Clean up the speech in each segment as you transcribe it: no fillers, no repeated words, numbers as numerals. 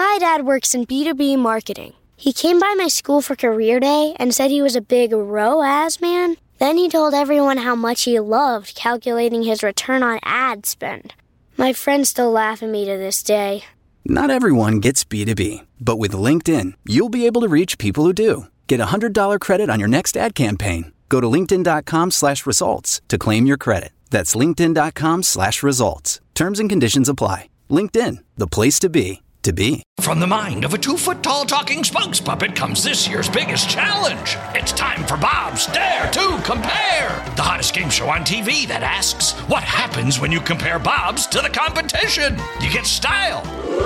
My dad works in B2B marketing. He came by my school for career day and said he was a big ROAS man. Then he told everyone how much he loved calculating his return on ad spend. My friends still laugh at me to this day. Not everyone gets B2B, but with LinkedIn, you'll be able to reach people who do. Get a $100 credit on your next ad campaign. Go to linkedin.com/results to claim your credit. That's linkedin.com/results. Terms and conditions apply. LinkedIn, the place to be. From the mind of a 2-foot-tall talking spokes puppet comes this year's biggest challenge. It's time for Bob's Dare to Compare, the hottest game show on TV that asks, what happens when you compare Bob's to the competition? You get style.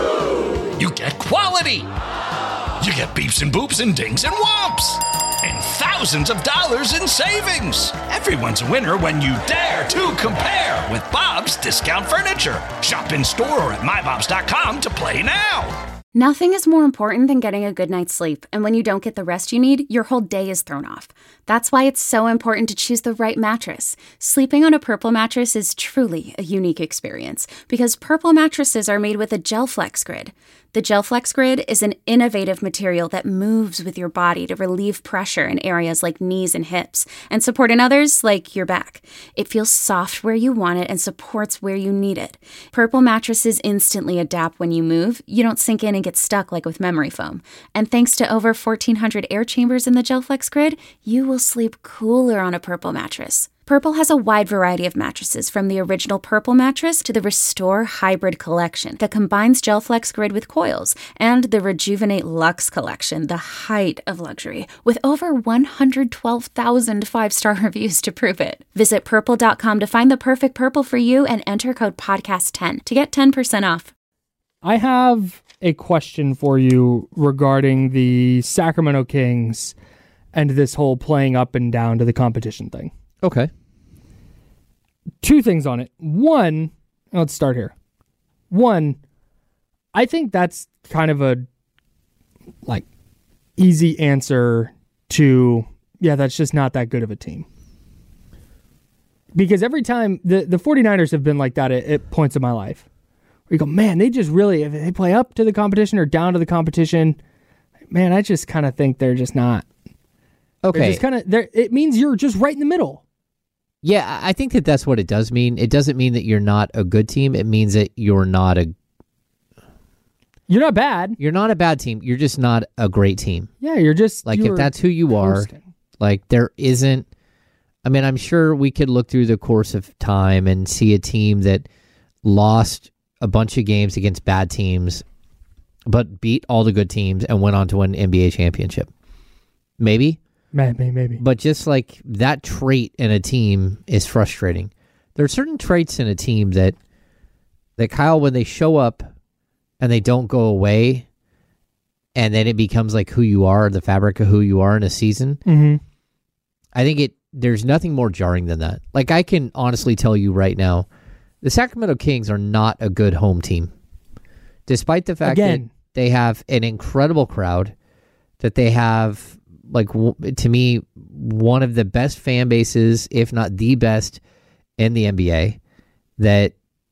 You get quality. You get beeps and boops and dings and whomps. And thousands of dollars in savings. Everyone's a winner when you dare to compare with Bob's Discount Furniture. Shop in store or at mybobs.com to play now. Nothing is more important than getting a good night's sleep, and when you don't get the rest you need, your whole day is thrown off. That's why it's so important to choose the right mattress. Sleeping on a Purple mattress is truly a unique experience because Purple mattresses are made with a GelFlex Grid. The GelFlex Grid is an innovative material that moves with your body to relieve pressure in areas like knees and hips and support in others like your back. It feels soft where you want it and supports where you need it. Purple mattresses instantly adapt when you move. You don't sink in and get stuck like with memory foam. And thanks to over 1,400 air chambers in the GelFlex Grid, you will sleep cooler on a Purple mattress. Purple has a wide variety of mattresses, from the original Purple mattress to the Restore Hybrid collection that combines GelFlex Grid with coils, and the Rejuvenate Luxe collection, the height of luxury, with over 112,000 5-star reviews to prove it. Visit purple.com to find the perfect Purple for you and enter code podcast10 to get 10% off. I have a question for you regarding the Sacramento Kings and this whole playing up and down to the competition thing. Okay. Two things on it. One, let's start here. One, I think that's kind of a easy answer to, yeah, that's just not that good of a team. Because every time the 49ers have been like that at points in my life. Where you go, man, they just really, if they play up to the competition or down to the competition, man, I just kind of think they're just not. Okay. It means you're just right in the middle. Yeah, I think that's what it does mean. It doesn't mean that you're not a good team. It means that you're not bad. You're not a bad team. You're just not a great team. Yeah, you're just... if that's who you coasting. Are, there isn't... I mean, I'm sure we could look through the course of time and see a team that lost a bunch of games against bad teams, but beat all the good teams and went on to win an NBA championship. Maybe. Maybe. But just like that trait in a team is frustrating. There are certain traits in a team that Kyle, when they show up and they don't go away, and then it becomes like who you are, the fabric of who you are in a season. Mm-hmm. I think there's nothing more jarring than that. Like, I can honestly tell you right now, the Sacramento Kings are not a good home team. Despite the fact that they have an incredible crowd, that they have, to me, one of the best fan bases, if not the best, in the NBA, that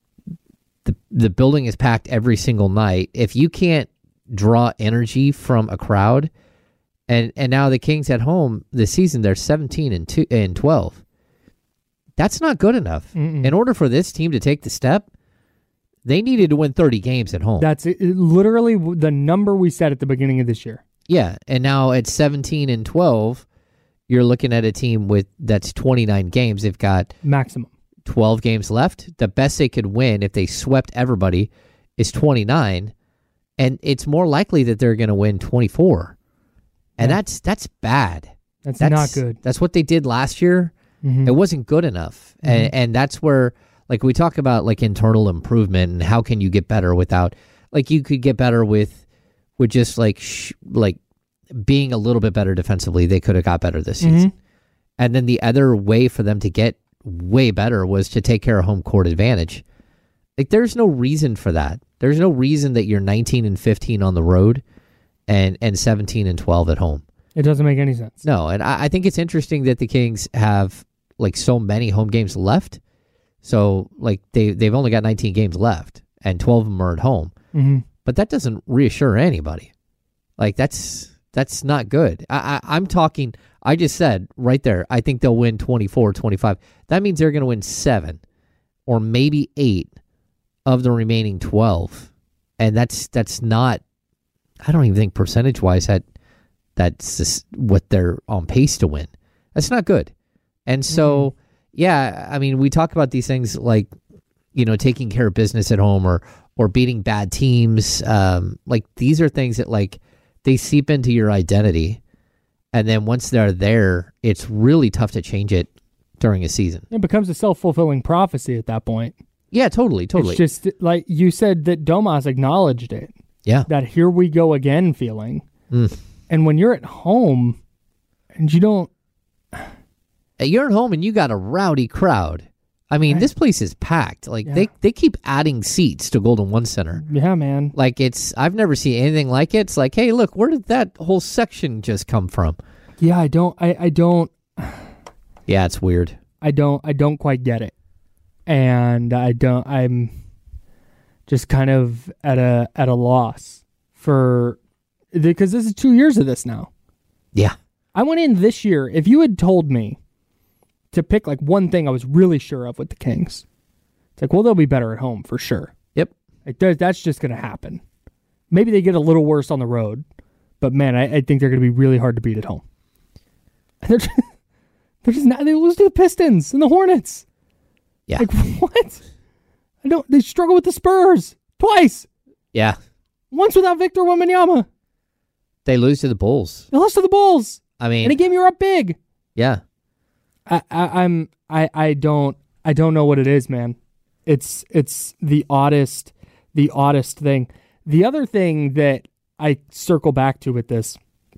the building is packed every single night. If you can't draw energy from a crowd, and now the Kings at home this season, they're 17-12. That's not good enough. Mm-mm. In order for this team to take the step, they needed to win 30 games at home. That's literally the number we said at the beginning of this year. Yeah, and now at 17-12, you're looking at a team that's 29 games. They've got maximum 12 games left. The best they could win if they swept everybody is 29, and it's more likely that they're going to win 24. And that's bad. That's not good. That's what they did last year. Mm-hmm. It wasn't good enough. Mm-hmm. And that's where, we talk about internal improvement and how can you get better without, you could get better with just being a little bit better defensively. They could have got better this season. Mm-hmm. And then the other way for them to get way better was to take care of home court advantage. There's no reason for that. There's no reason that you're 19-15 on the road and 17-12 at home. It doesn't make any sense. No, and I think it's interesting that the Kings have so many home games left. So they've only got 19 games left, and 12 of them are at home. Mm-hmm. but that doesn't reassure anybody. Like, that's not good. I'm talking, I just said right there, I think they'll win 24, 25. That means they're going to win 7 or maybe 8 of the remaining 12. And that's not, I don't even think percentage-wise that's just what they're on pace to win. That's not good. And so, yeah, I mean, we talk about these things like, taking care of business at home or beating bad teams. Like, these are things that, like, they seep into your identity. And then once they're there, it's really tough to change it during a season. It becomes a self-fulfilling prophecy at that point. Yeah, totally. It's just like you said that Domas acknowledged it. Yeah. That here we go again feeling. And when you're at home and you don't... You're at home and you got a rowdy crowd. I mean, this place is packed. Like, they keep adding seats to Golden One Center. Yeah, man. Like, I've never seen anything like it. It's like, hey, look, where did that whole section just come from? Yeah, I don't... Yeah, it's weird. I don't quite get it. And I'm just kind of at a loss because this is 2 years of this now. Yeah. I went in this year, if you had told me to pick like one thing I was really sure of with the Kings, it's like, well, they'll be better at home for sure. Yep. Like, that's just going to happen. Maybe they get a little worse on the road, but man, I think they're going to be really hard to beat at home. They're just not, they lose to the Pistons and the Hornets. Yeah. Like, what? They struggle with the Spurs twice. Yeah. Once without Victor Wembanyama. They lose to the Bulls. They lost to the Bulls. I mean, in a game you're up big. Yeah. I don't know what it is, man. It's the oddest thing. The other thing that I circle back to with this,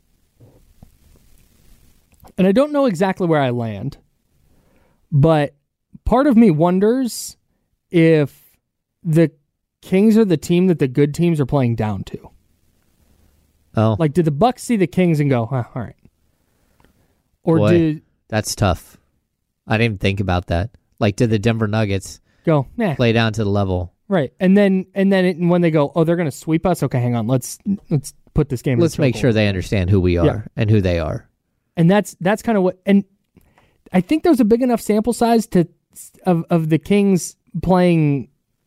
and I don't know exactly where I land, but part of me wonders if the Kings are the team that the good teams are playing down to. Oh. Like, did the Bucks see the Kings and go, all right? Or Boy, that's tough. I didn't even think about that. Like, did the Denver Nuggets go, play down to the level? Right. And then when they go, oh, they're going to sweep us? Okay, hang on. Let's put this game Let's make sure they understand who we are and who they are. And that's kind of what, and I think there's a big enough sample size of the Kings playing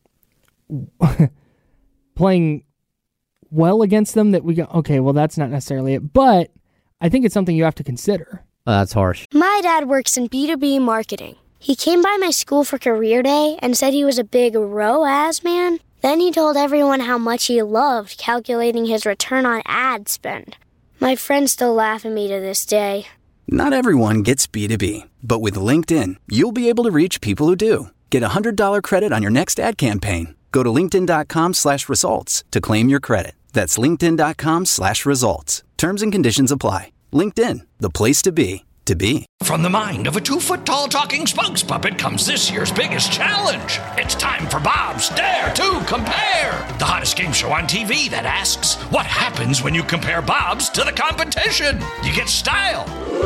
well against them that we go, okay, well, that's not necessarily it. But I think it's something you have to consider. That's harsh. My dad works in B2B marketing. He came by my school for career day and said he was a big ROAS man. Then he told everyone how much he loved calculating his return on ad spend. My friends still laugh at me to this day. Not everyone gets B2B, but with LinkedIn, you'll be able to reach people who do. Get a $100 credit on your next ad campaign. Go to linkedin.com/results to claim your credit. That's linkedin.com/results. Terms and conditions apply. LinkedIn, the place to be, to be. From the mind of a 2-foot-tall talking spokes puppet comes this year's biggest challenge. It's time for Bob's Dare to Compare, the hottest game show on TV that asks, what happens when you compare Bob's to the competition? You get style.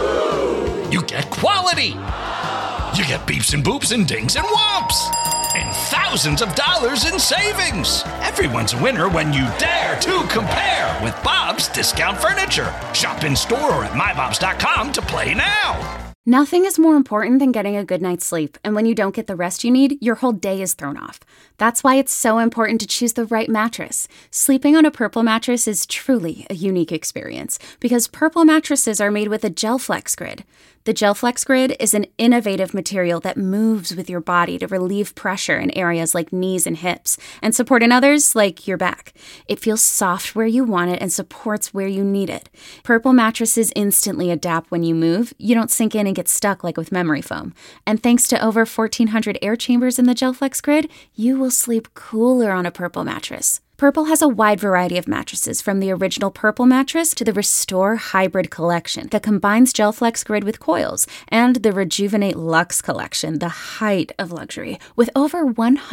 You get quality. You get beeps and boops and dings and whomps. And thousands of dollars in savings. Everyone's a winner when you dare to compare with Bob's Discount Furniture. Shop in store or at mybobs.com to play now. Nothing is more important than getting a good night's sleep, and when you don't get the rest you need, your whole day is thrown off. That's why it's so important to choose the right mattress. Sleeping on a Purple mattress is truly a unique experience, because Purple mattresses are made with a GelFlex Grid. The GelFlex Grid is an innovative material that moves with your body to relieve pressure in areas like knees and hips, and support in others like your back. It feels soft where you want it and supports where you need it. Purple mattresses instantly adapt when you move. You don't sink in and get stuck like with memory foam. And thanks to over 1,400 air chambers in the GelFlex Grid, you will sleep cooler on a Purple mattress. Purple has a wide variety of mattresses, from the original Purple mattress to the Restore Hybrid collection that combines GelFlex Grid with coils, and the Rejuvenate Luxe collection, the height of luxury, with over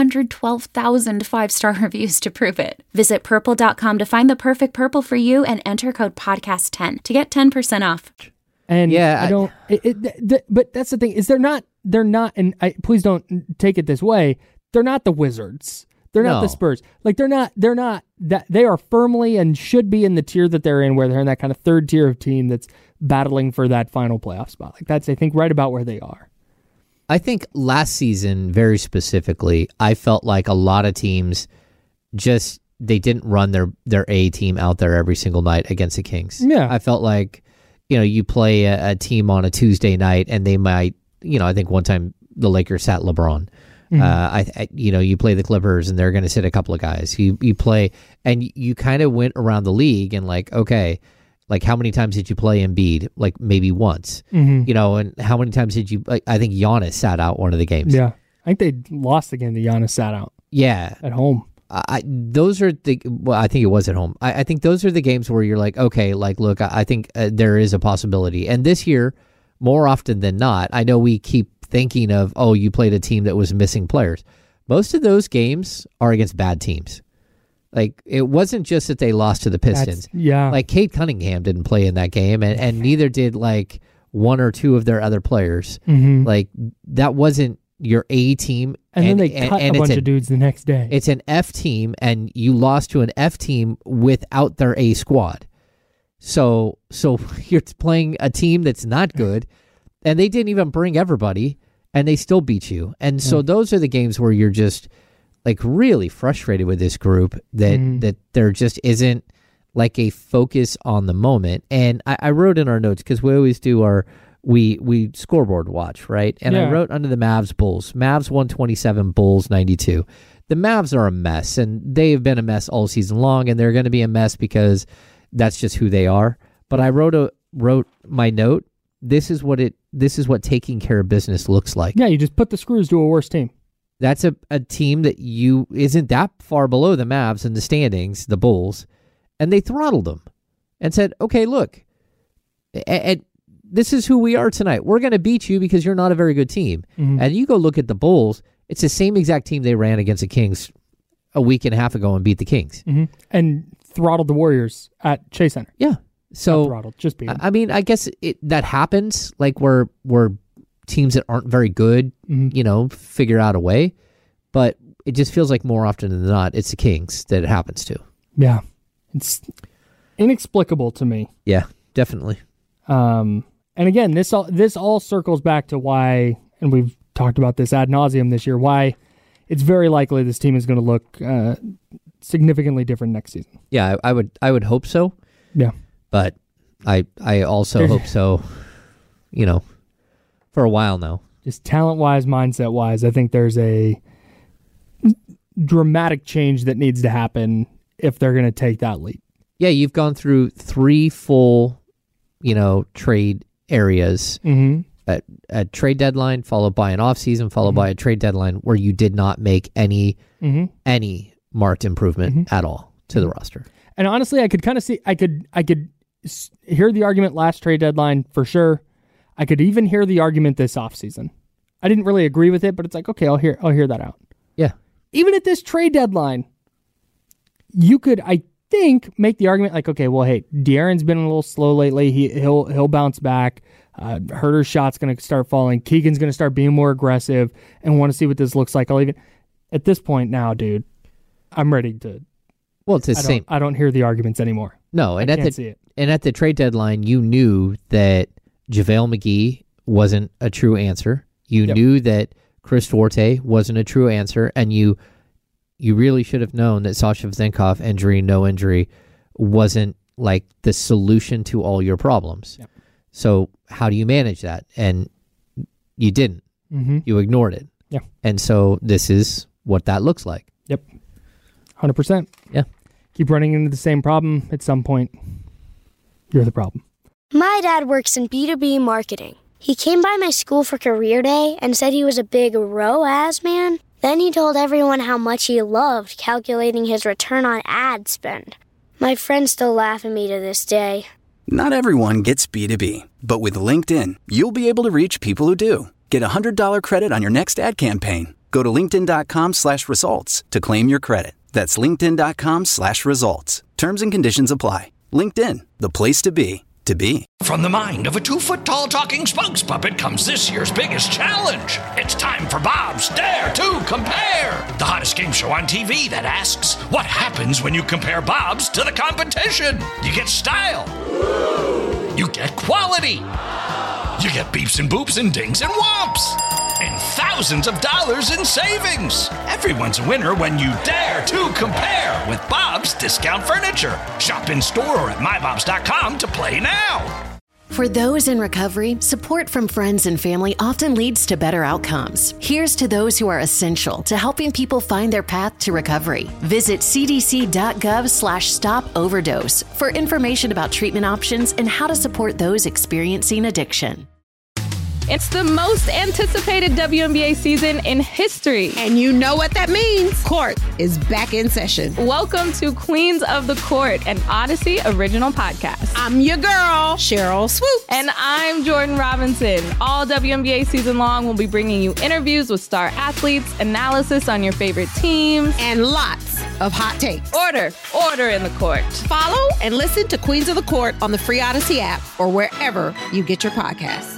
112,000 five-star reviews to prove it. Visit purple.com to find the perfect Purple for you and enter code podcast10 to get 10% off. And yeah, I don't. But that's the thing, is they're not. And please don't take it this way. They're not the Wizards. They're not the Spurs. Like they're not that they are firmly and should be in the tier that they're in, where they're in that kind of third tier of team that's battling for that final playoff spot. Like that's, I think, right about where they are. I think last season, very specifically, I felt like a lot of teams just they didn't run their A team out there every single night against the Kings. Yeah. I felt like, you play a team on a Tuesday night and they might, I think one time the Lakers sat LeBron. You play the Clippers and they're going to sit a couple of guys. You play and you kind of went around the league and like, okay, like how many times did you play Embiid? Like maybe once, and how many times did you? I think Giannis sat out one of the games. Yeah, I think they lost the game that Giannis sat out. Yeah, at home. Those are the. Well, I think it was at home. I think those are the games where you're like, okay, like look, I think there is a possibility. And this year, more often than not, I know we keep thinking of, oh, you played a team that was missing players. Most of those games are against bad teams. Like, it wasn't just that they lost to the Pistons. Like, Cade Cunningham didn't play in that game, and neither did, like, one or two of their other players. Mm-hmm. Like, that wasn't your A team. And then they cut a bunch of dudes the next day. It's an F team, and you lost to an F team without their A squad. So you're playing a team that's not good, and they didn't even bring everybody, and they still beat you. And so those are the games where you're just like really frustrated with this group that there just isn't like a focus on the moment. And I wrote in our notes, because we always do our we scoreboard watch, right? And I wrote under the Mavs Bulls. Mavs 127, Bulls 92. The Mavs are a mess, and they've been a mess all season long, and they're going to be a mess because that's just who they are. But I wrote my note. This is what taking care of business looks like. Yeah, you just put the screws to a worse team. That's a team that isn't that far below the Mavs in the standings, the Bulls, and they throttled them and said, okay, look, and this is who we are tonight. We're going to beat you because you're not a very good team. Mm-hmm. And you go look at the Bulls, it's the same exact team they ran against the Kings a week and a half ago and beat the Kings. Mm-hmm. And throttled the Warriors at Chase Center. Yeah. So, not throttled, just beat them. I mean, I guess that happens, like where teams that aren't very good, figure out a way. But it just feels like more often than not, it's the Kings that it happens to. Yeah. It's inexplicable to me. Yeah, definitely. And again, this all circles back to why, and we've talked about this ad nauseum this year, why it's very likely this team is going to look significantly different next season. Yeah, I would hope so. Yeah. But I also hope so, for a while now. Just talent-wise, mindset-wise, I think there's a dramatic change that needs to happen if they're going to take that leap. Yeah, you've gone through 3 full, trade areas. Mm-hmm. A trade deadline, followed by an offseason, followed by a trade deadline where you did not make any marked improvement at all to the roster. And honestly, I could kind of see, I could hear the argument last trade deadline for sure. I could even hear the argument this offseason. I didn't really agree with it, but it's like, okay, I'll hear that out. Yeah. Even at this trade deadline, you could, I think, make the argument like, okay, well, hey, De'Aaron's been a little slow lately. He'll bounce back. Herter's shot's going to start falling. Keegan's going to start being more aggressive and want to see what this looks like. At this point now, dude, I'm ready to. Well, it's the same. I don't hear the arguments anymore. No, and I can't see it. And at the trade deadline, you knew that JaVale McGee wasn't a true answer. You knew that Chris Duarte wasn't a true answer, and you really should have known that Sasha Vezenkov, injury, no injury, wasn't like the solution to all your problems. Yep. So how do you manage that? And you didn't. Mm-hmm. You ignored it. Yeah. And so this is what that looks like. Yep. 100%. Yeah. keep running into the same problem, at some point, you're the problem. My dad works in B2B marketing. He came by my school for career day and said he was a big ROAS man. Then he told everyone how much he loved calculating his return on ad spend. My friends still laugh at me to this day. Not everyone gets B2B, but with LinkedIn, you'll be able to reach people who do. Get a $100 credit on your next ad campaign. Go to linkedin.com/results to claim your credit. That's linkedin.com/results. Terms and conditions apply. LinkedIn, the place to be, to be. From the mind of a 2-foot-tall talking spokes puppet comes this year's biggest challenge. It's time for Bob's Dare to Compare, the hottest game show on TV that asks, what happens when you compare Bob's to the competition? You get style. You get quality. You get beeps and boops and dings and whomps. And thousands of dollars in savings. Everyone's a winner when you dare to compare with Bob's Discount Furniture. Shop in store or at mybobs.com to play now. For those in recovery, support from friends and family often leads to better outcomes. Here's to those who are essential to helping people find their path to recovery. Visit cdc.gov/stop overdose for information about treatment options and how to support those experiencing addiction. It's the most anticipated WNBA season in history. And you know what that means. Court is back in session. Welcome to Queens of the Court, an Odyssey original podcast. I'm your girl, Cheryl Swoop. And I'm Jordan Robinson. All WNBA season long, we'll be bringing you interviews with star athletes, analysis on your favorite teams, and lots of hot takes. Order in the court. Follow and listen to Queens of the Court on the free Odyssey app or wherever you get your podcasts.